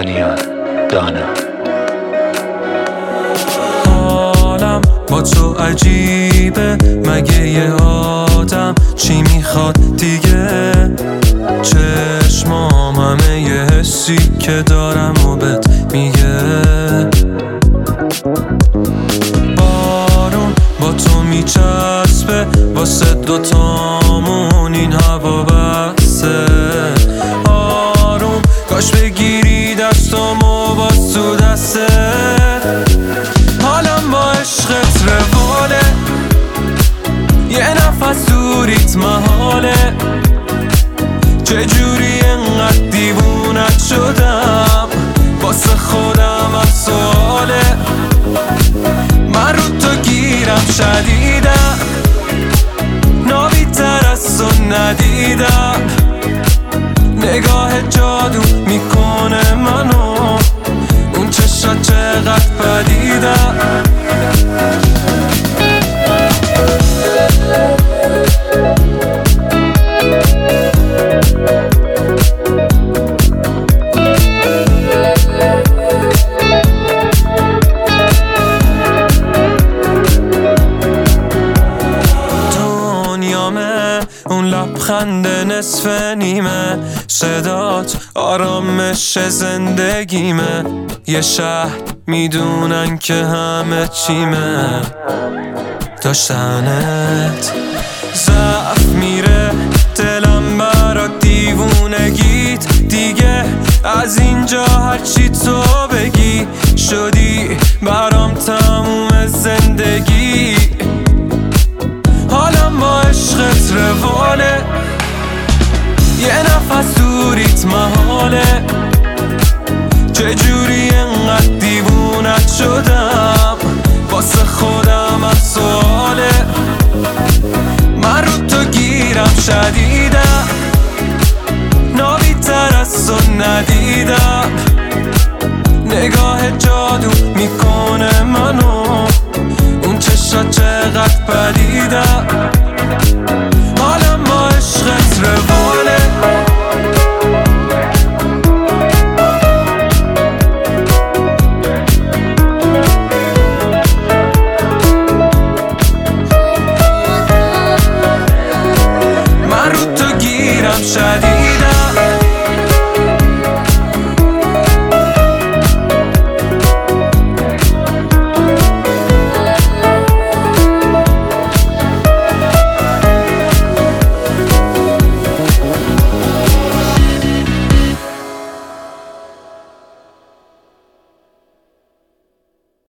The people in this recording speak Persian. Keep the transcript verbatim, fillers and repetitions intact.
دانیال دانا. حالم با تو عجیبه، مگه یه آدم چی میخواد دیگه؟ چشمام همه یه حسی که دارم و بهت میگه. بارون با تو میچسبه، واسه دوتامون این هوا بسته. آروم کاش بگیری دستامو باز تو دسته. حالم با عشقت رواله، یه نفس دوریت محاله. چجوری انقدر دیوونت شدم، واسه خودم از سواله. من رو تو گیرم شدیدم، نابی تر از تو ندیدم. نگاه جادو میکنه منو، اون چشا چقدر پدیدم. اون لبخند نصف نیمه، صدات آرامش زندگیمه. یه شهر میدونن که همه چیمه، داشتنت ضعف میره دلم برا دیوونگیت دیگه. از اینجا هرچی تو بگی شدی برام تموم زندگی. حالم با عشقت رواله، یه نفس دوریت محاله. چجوری انقدر دیوونت شدم، واسه خودم از سواله. من رو تو گیرم شدیدم، نابی تر از تو ندیدم. نگاه جادو میکنه منو، اون چشا چقدر پدیدم.